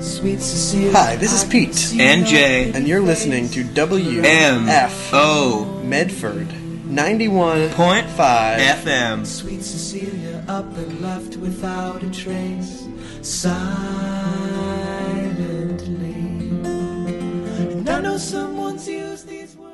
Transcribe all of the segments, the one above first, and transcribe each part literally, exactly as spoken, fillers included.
Sweet Cecilia. Hi, this is Pete. And Jay. And you're listening to W M F O Medford ninety-one point five F M. Sweet Cecilia up and left without a trace, silently. And I know someone's used these words.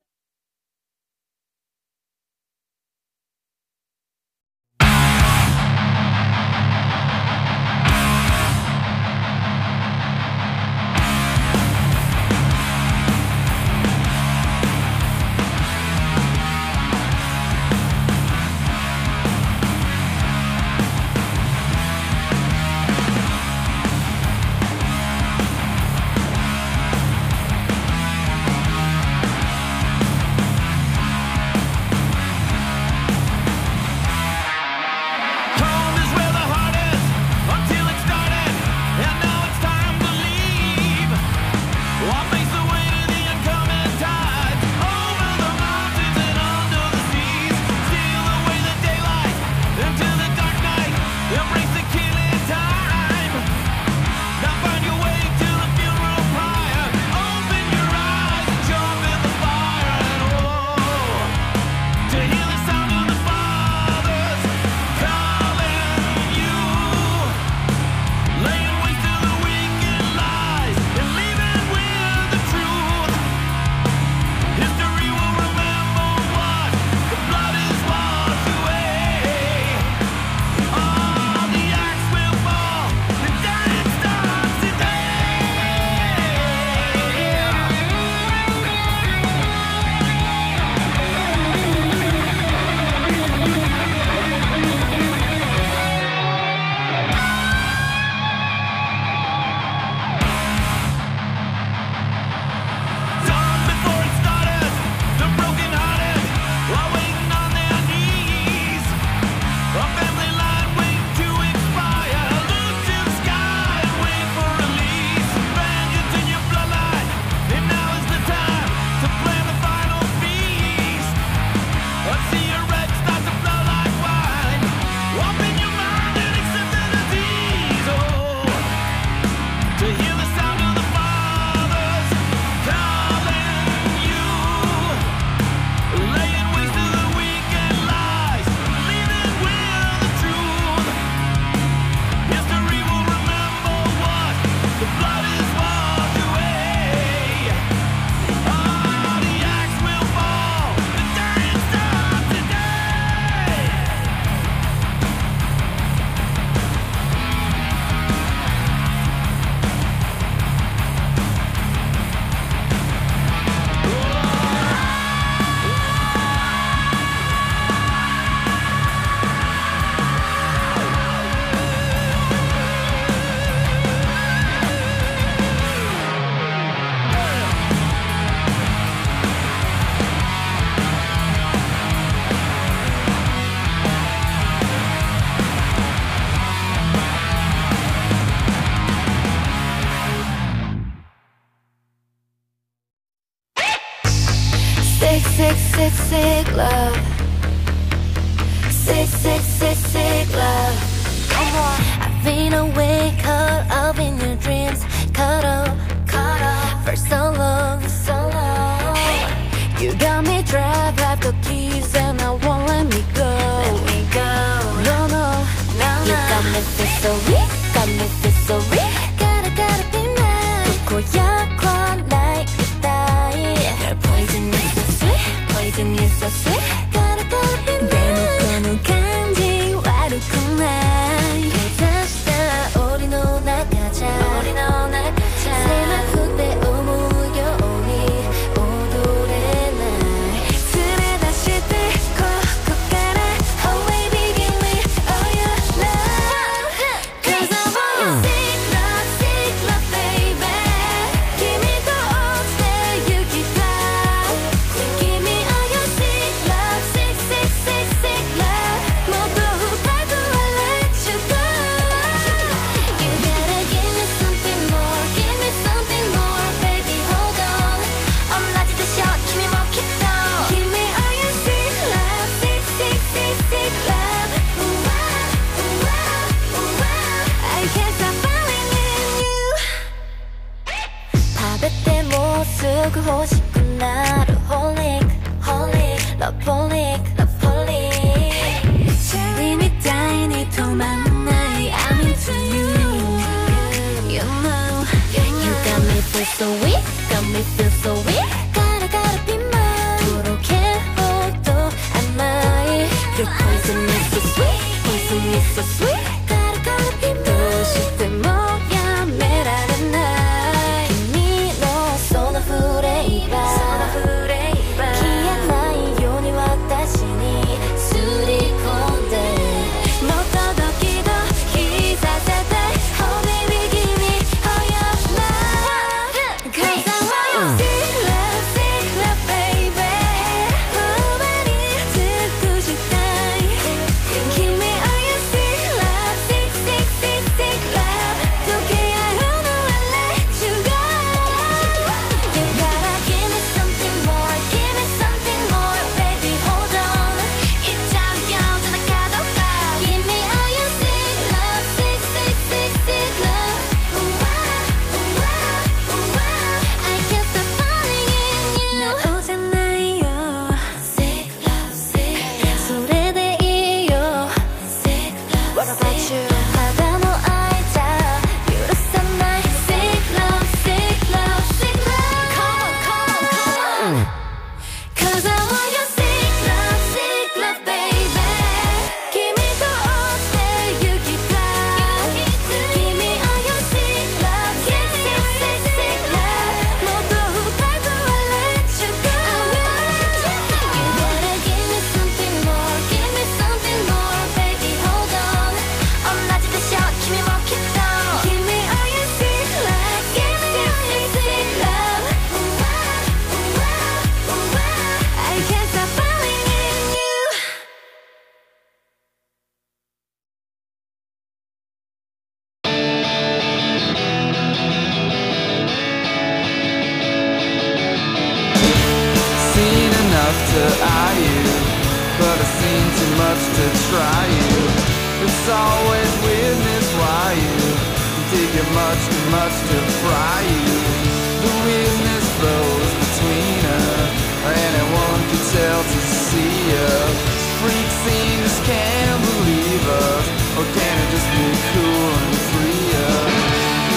Sick, sick, sick love. Sick, sick, sick, sick love. Come on. I've been awake, caught up in your dreams. Caught up, caught up for so long, so long. Hey. You got me trapped, have the keys, and I won't let me go. Let me go. No, no, no, no. You got me feel so weak, got me feel so weak. Gotta, gotta be mine. 고약한 나의 따위. 널 poison is so sweet, poison is so sweet. Gotta, gotta be mine. 대놓고는 간지 와르구나. 괜찮다, 우리 너 나가자. 우리 너 나가자. 새만 후대 오무요 우리 오도래 날. 술에 다시 들고 고가라. Oh baby give me all your love. Cause I want sick love, sick love baby. Give me the all day you keep love. Give me all your sick love. to eye you, but I've seen too much to try you. It's always weirdness why you dig you much too much to fry you. The weirdness flows between us, anyone can tell to see us. Freak scenes can't believe us, or can it just be cool and free us?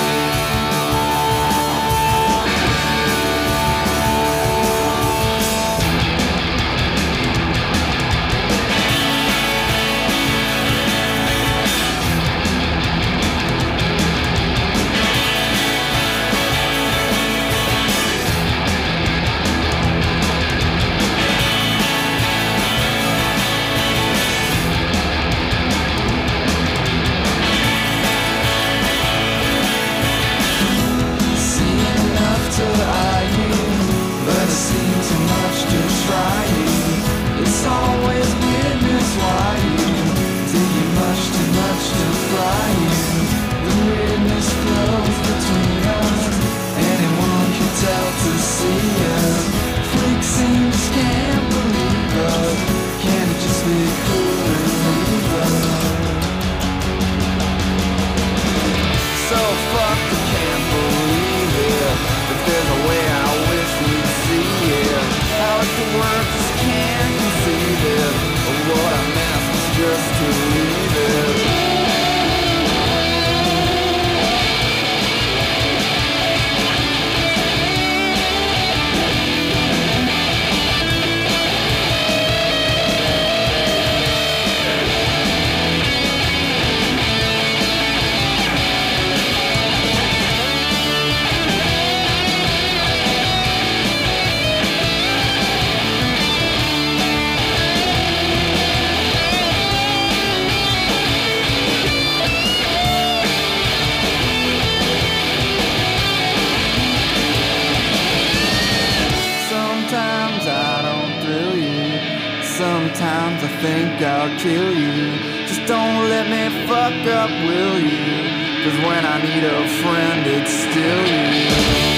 Sometimes I think I'll kill you. Just don't let me fuck up, will you? 'Cause when I need a friend, it's still you.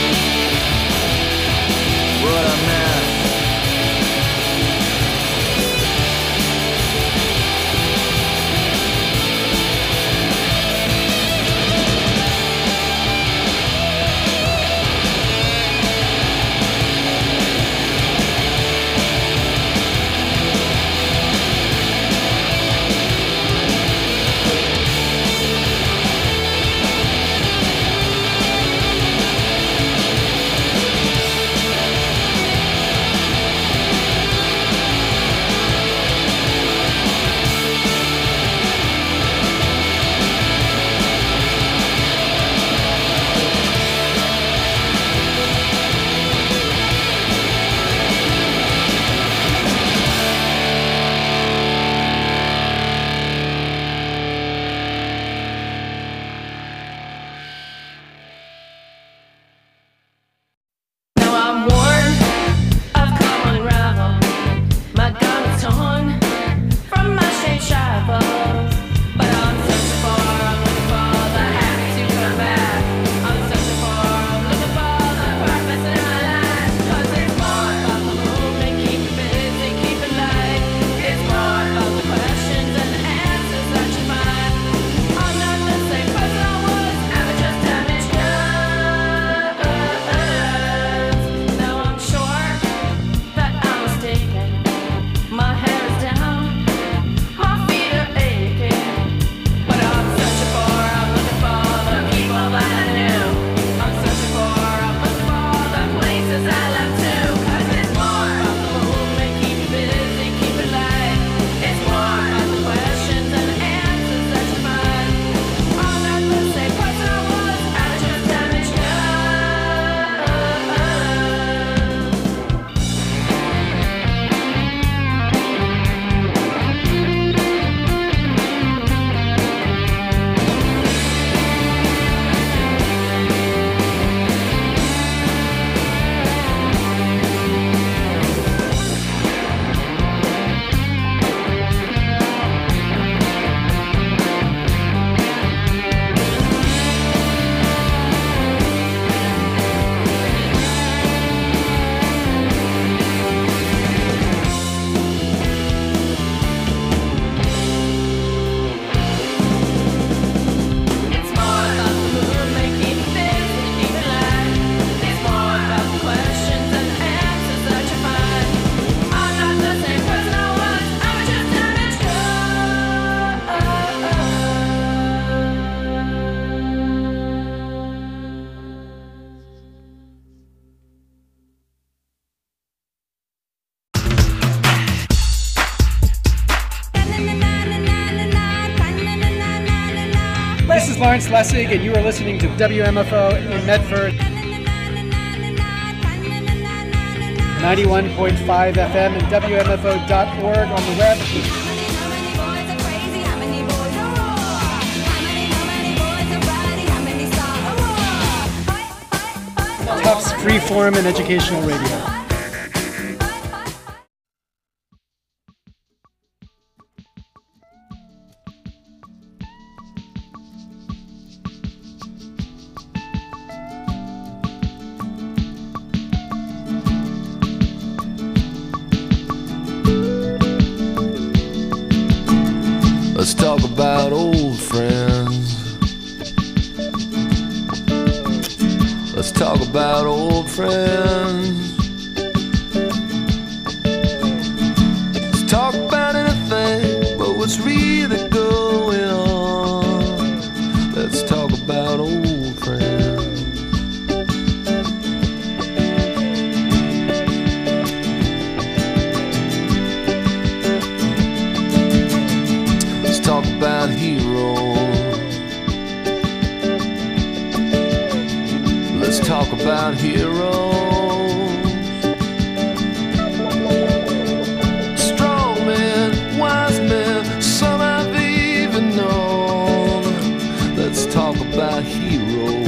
What a mess. Lawrence Lessig, and you are listening to W M F O in Medford. ninety-one point five F M and W M F O dot org on the web. Tufts Freeform and Educational Radio. Let's talk about old friends. Let's talk about old friends. Let's talk about anything but what's really going on. Let's talk about old friends. Let's talk about heroes. Let's talk about heroes. Strong men, wise men, some I've even known. Let's talk about heroes.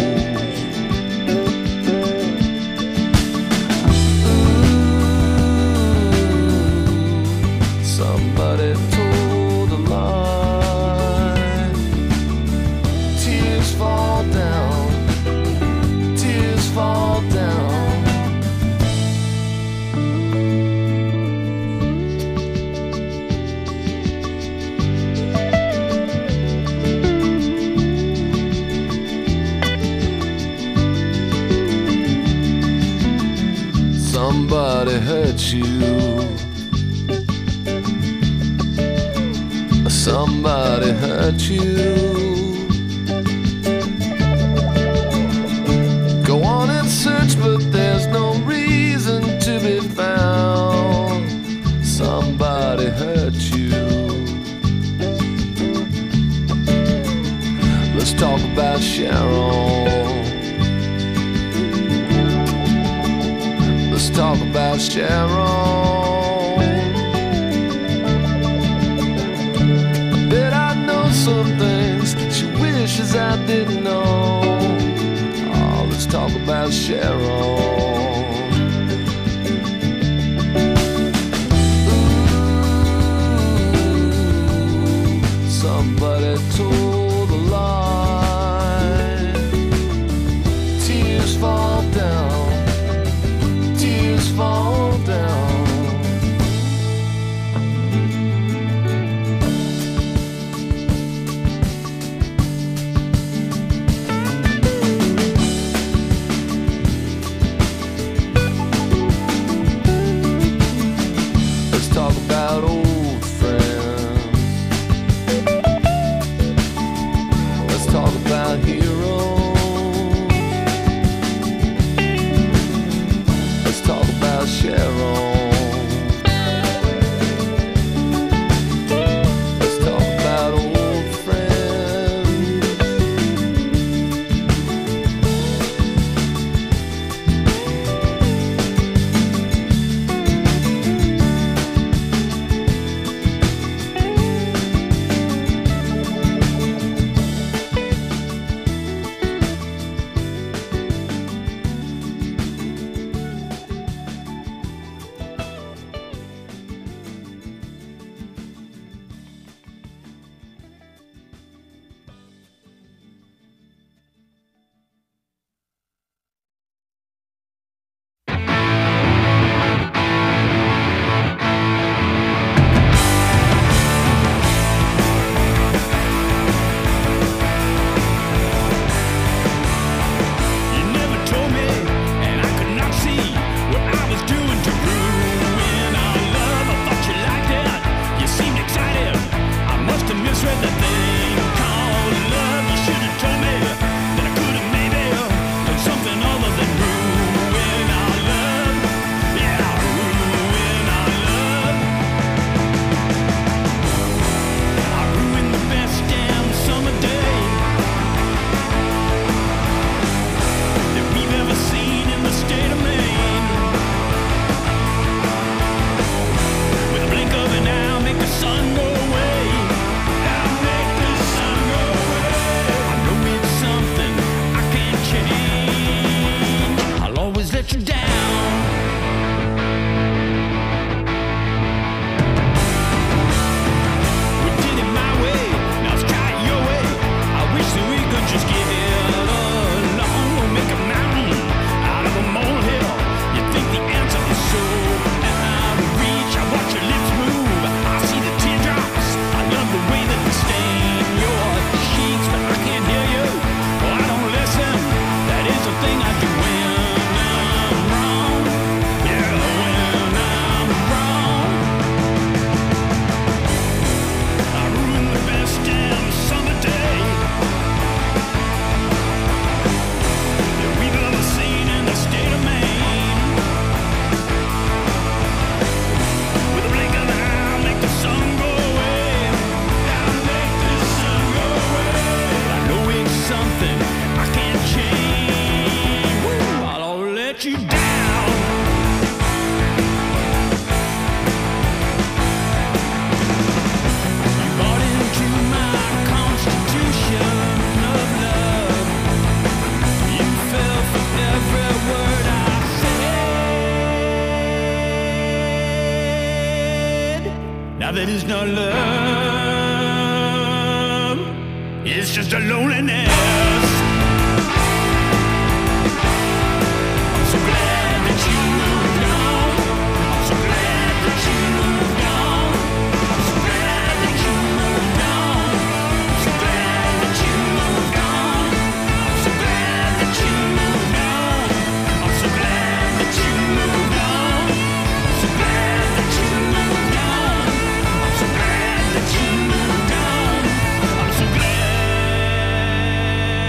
Ooh, somebody told a lie. Tears fall down. Fall down. Somebody hurt you. Somebody hurt you. Go on and search, but there's no reason to be found. Somebody hurt you. Let's talk about Sharon. Let's talk about Sharon. I bet I know some things she wishes I didn't know. Let's talk about Sharon. Ooh, somebody told a lie. Tears fall down. Tears fall down. Now that is not love, it's just a loneliness. I'm so glad that you moved on. I'm so glad that you moved on. I'm so glad that you moved on. I'm so glad that you moved on. I'm so glad that you moved on. I'm so glad that you moved on. I'm so glad that you moved on. I'm so glad that you moved on. I'm so glad.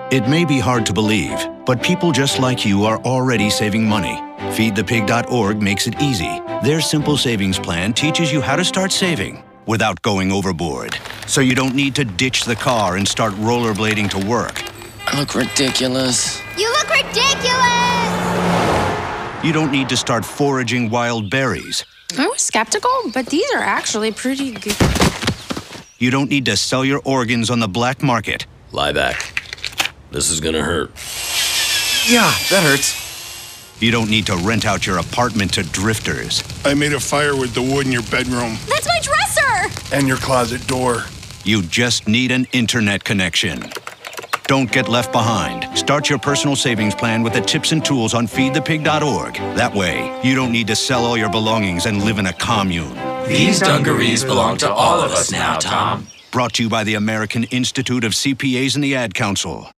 It may be hard to believe, but people just like you are already saving money. feed the pig dot org makes it easy. Their simple savings plan teaches you how to start saving without going overboard. So you don't need to ditch the car and start rollerblading to work. I look ridiculous. You look ridiculous! You don't need to start foraging wild berries. I was skeptical, but these are actually pretty good. You don't need to sell your organs on the black market. Lie back. This is gonna hurt. Yeah, that hurts. You don't need to rent out your apartment to drifters. I made a fire with the wood in your bedroom. That's my dresser! And your closet door. You just need an internet connection. Don't get left behind. Start your personal savings plan with the tips and tools on feed the pig dot org. That way, you don't need to sell all your belongings and live in a commune. These dungarees belong to all of us now, Tom. Brought to you by the American Institute of C P As and the Ad Council.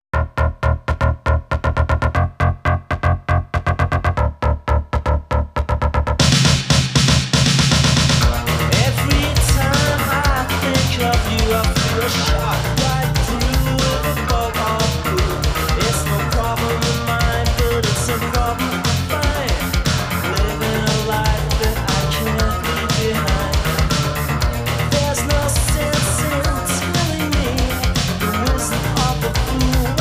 There's no sense in telling me the wisdom of the fool.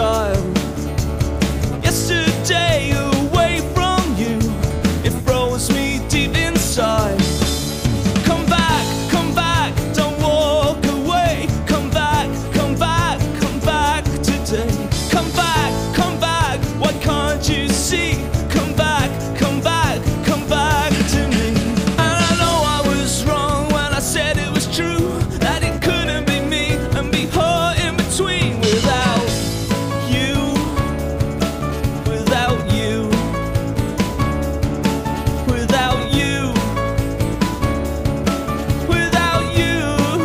child. Yesterday away from you, it froze me deep inside. Come back, come back, don't walk away. Come back, come back, come back today. Come back, come back, why can't you see? Come back, come back, come back to me. And I know I was wrong when I said it was true, that it couldn't be me and be her in between. Without you, without you, without you, without you.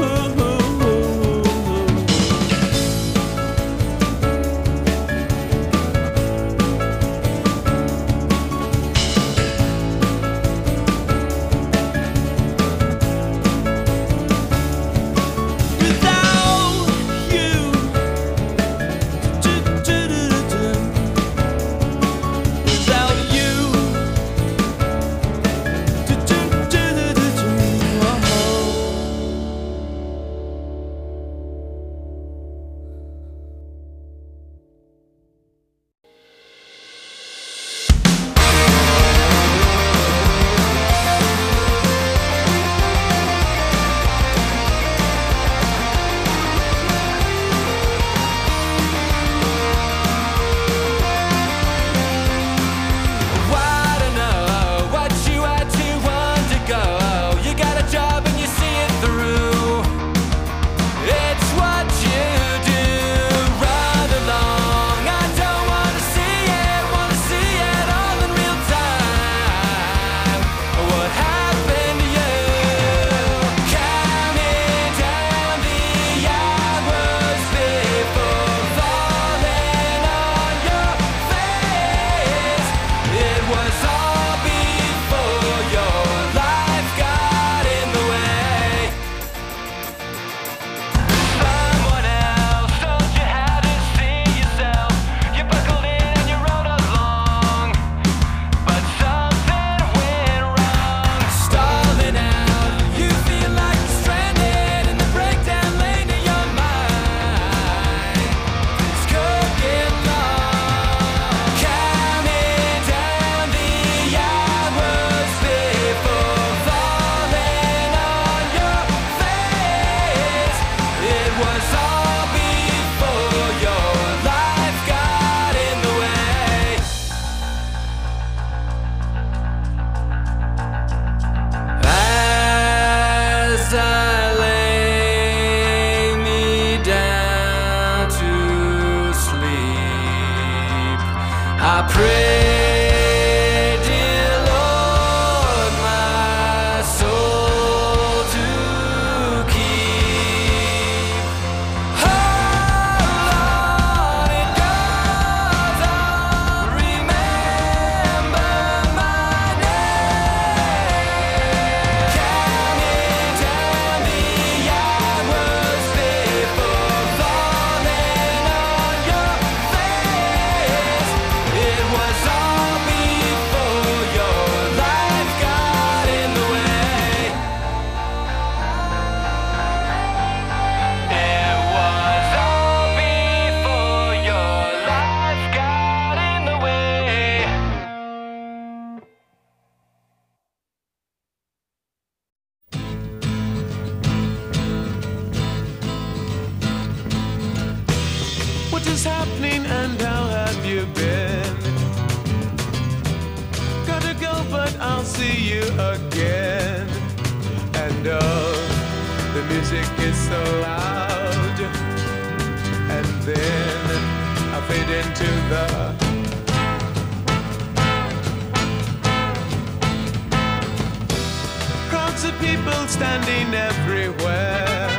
I pray, dear Lord, my soul to keep. Oh Lord, it goes on, remember my name. Counting down the hours before falling on your face. It was all before your life got in the way. It was all before your life got in the way. What is happening and how have you been? Gotta go, but I'll see you again. And oh, the music is so loud. And then I fade into the crowds of people standing everywhere.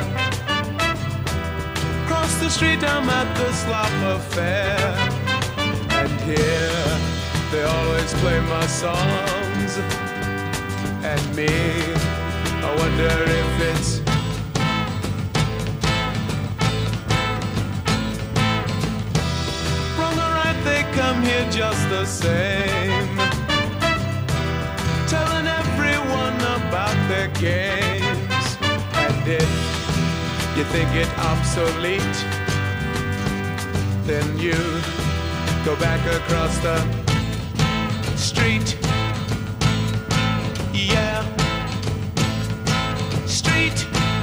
Across the street I'm at the Slop Affair, and here they always play my songs. And me, I wonder if it's wrong or right. They come here just the same, telling everyone about their games. And if you think it obsolete, then you go back across the street. Yeah, street.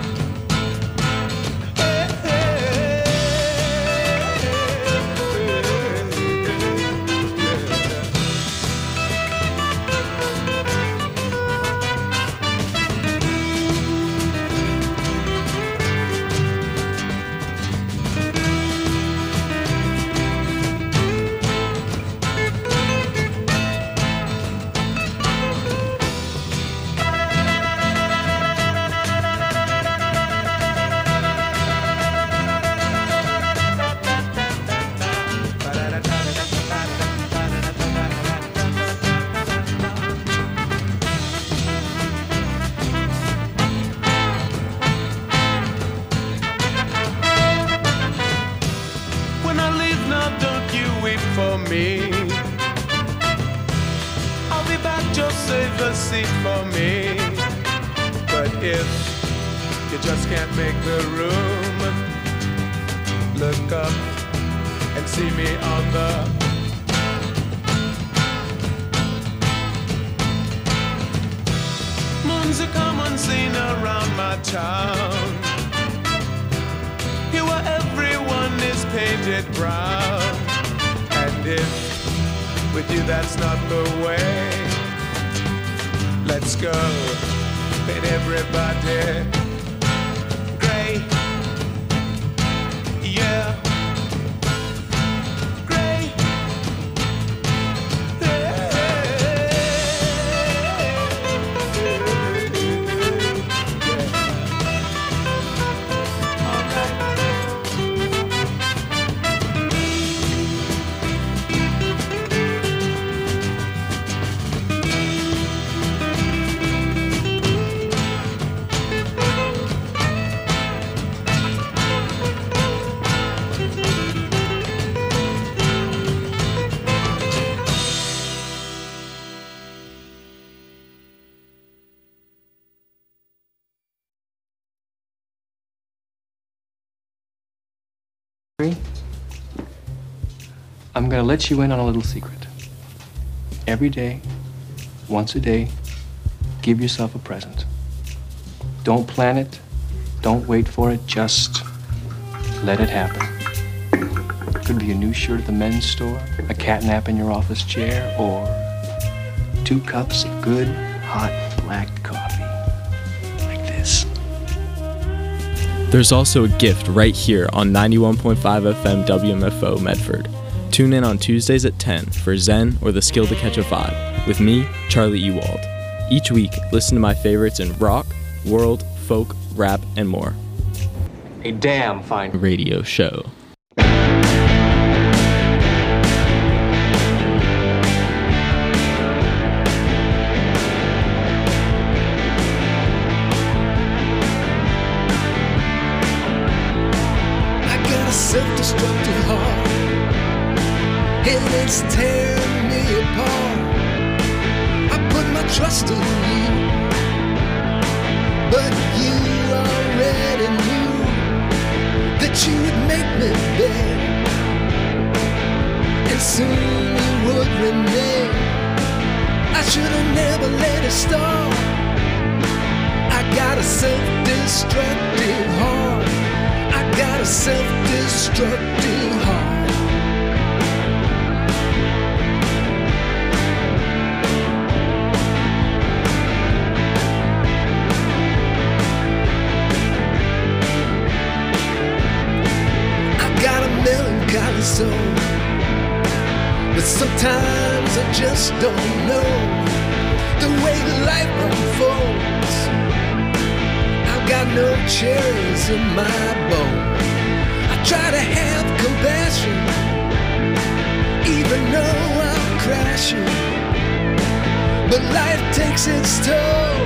Hey, hey, when I leave now, don't you wait for me. I'll be back, just save a seat for me. But if you just can't make the room, look up and see me on the moon's a common scene around my town. Here where everyone is painted brown. And if with you that's not the way, let's go, paint everybody gray. Yeah, gray. I'm gonna let you in on a little secret. Every day, once a day, give yourself a present. Don't plan it, don't wait for it, just let it happen. Could be a new shirt at the men's store, a cat nap in your office chair, or two cups of good, hot, black coffee. Like this. There's also a gift right here on ninety-one point five F M W M F O Medford. Tune in on Tuesdays at ten for Zen or the Skill to Catch a Vibe with me, Charlie Ewald. Each week, listen to my favorites in rock, world, folk, rap, and more. A damn fine radio show. I got a self-destructive heart, and it's tearing me apart. I put my trust in you, but you already knew that you would make me beg, and soon you would renege. I should have never let it start. I got a self-destructive heart. I got a self-destructive heart. Melancholy soul, but sometimes I just don't know the way that life unfolds. I've got no cherries in my bowl. I try to have compassion, even though I'm crashing, but life takes its toll.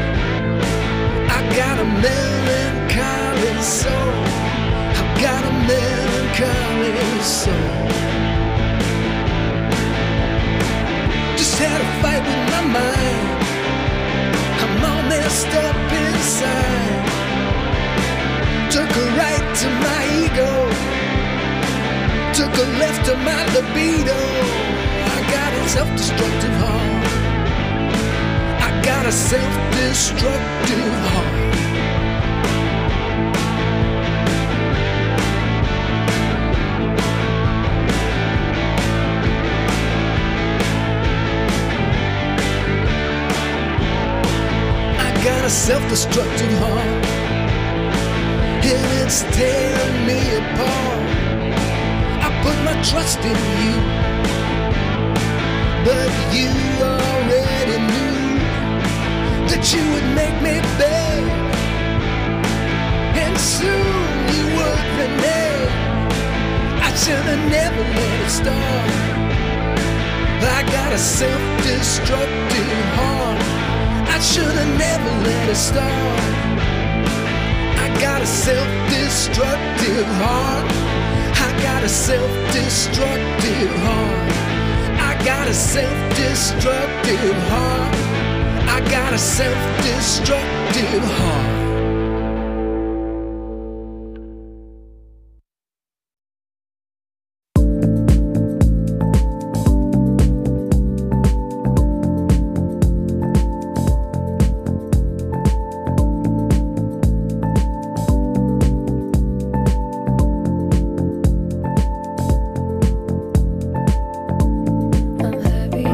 I got a melancholy soul. I've got a melancholy soul. Just had a fight with my mind. I'm all messed up inside. Took a right to my ego. Took my libido. I got a self-destructive heart. I got a self-destructive heart. I got a self-destructive heart, and it's tearing me apart. I put my trust in you, but you already knew that you would make me beg, and soon you would renege. I should have never let it start. I got a self-destructive heart. I should have never let it start. I got a self-destructive heart. I got a self-destructive heart. I got a self-destructive heart. I got a self-destructive heart.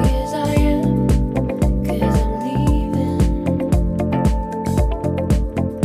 I'm happy as I am, 'cause I'm leaving.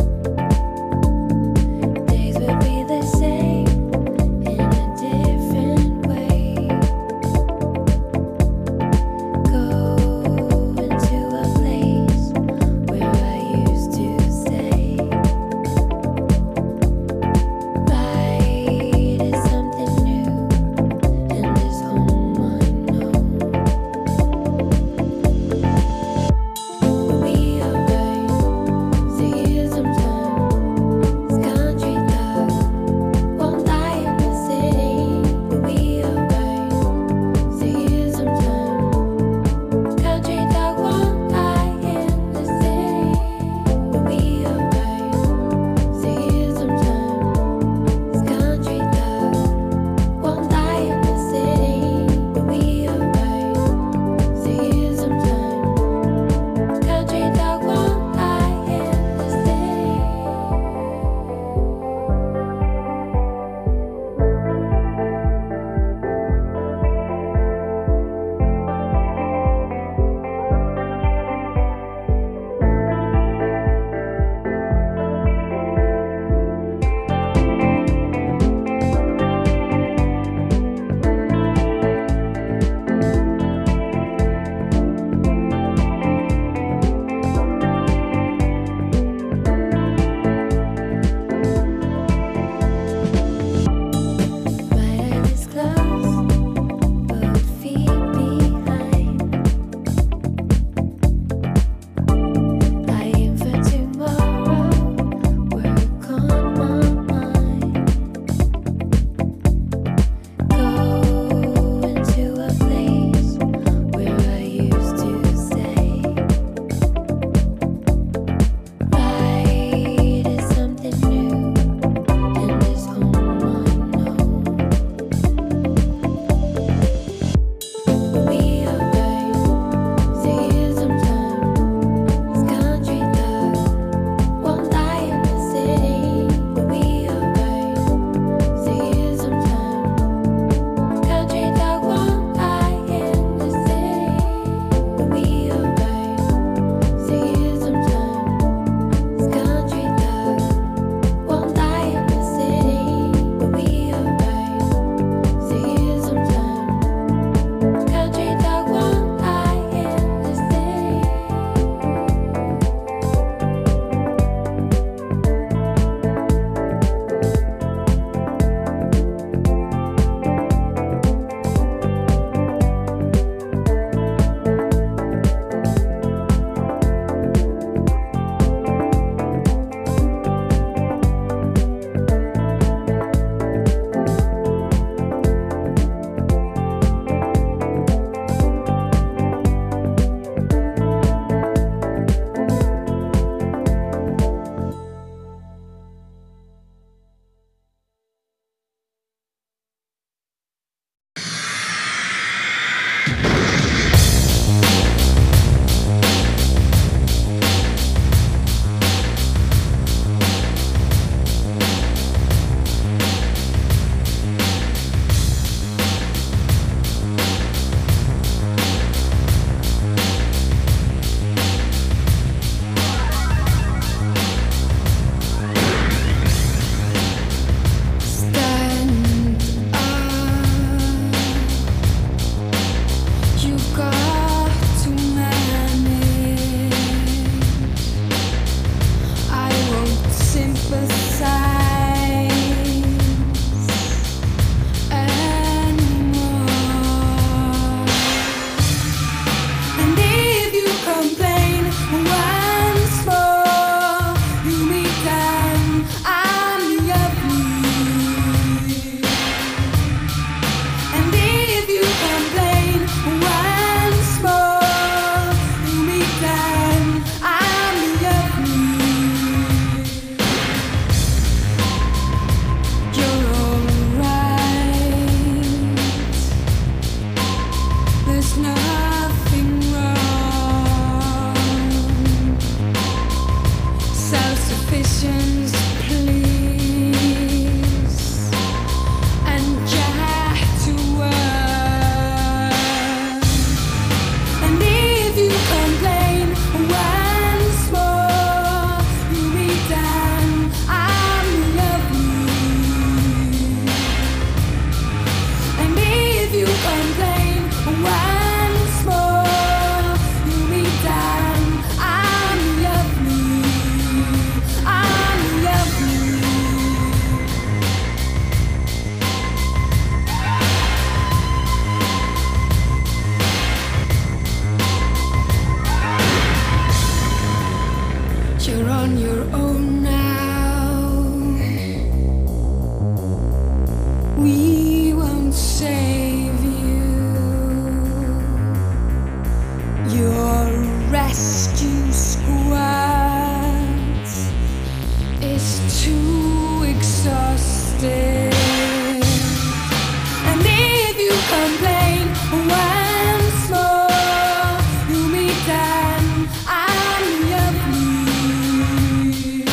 Once more, you meet and I'm your free.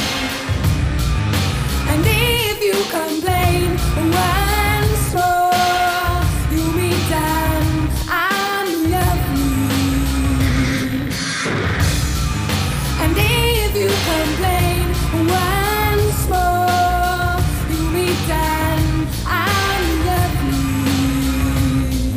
And if you complain, once more, you meet and I'm your free. And if you complain, once more, you meet and I'm your free.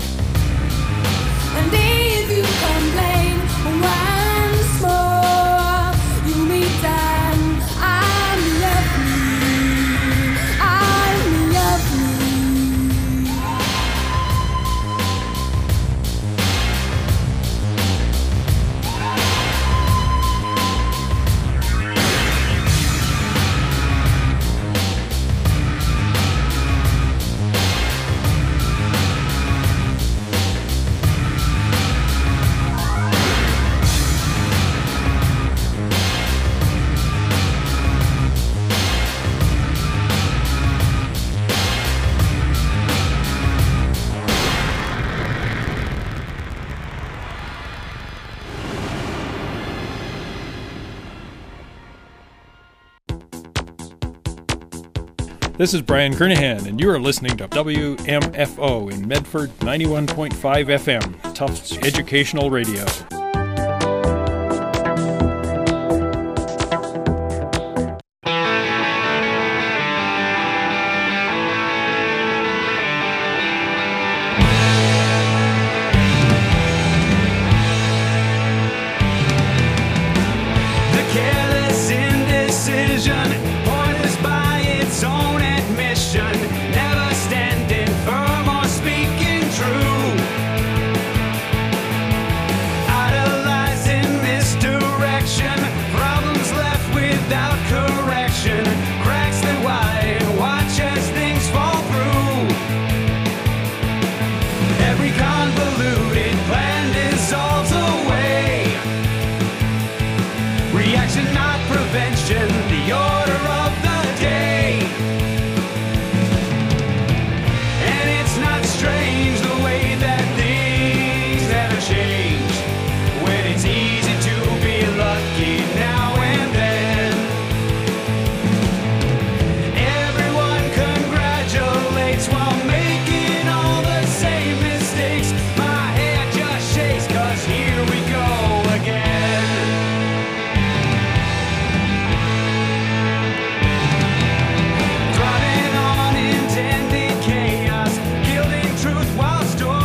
And if you complain once more, you meet and I'm lovely. I'm lovely. This is Brian Kernahan, and you are listening to W M F O in Medford ninety-one point five F M, Tufts Educational Radio.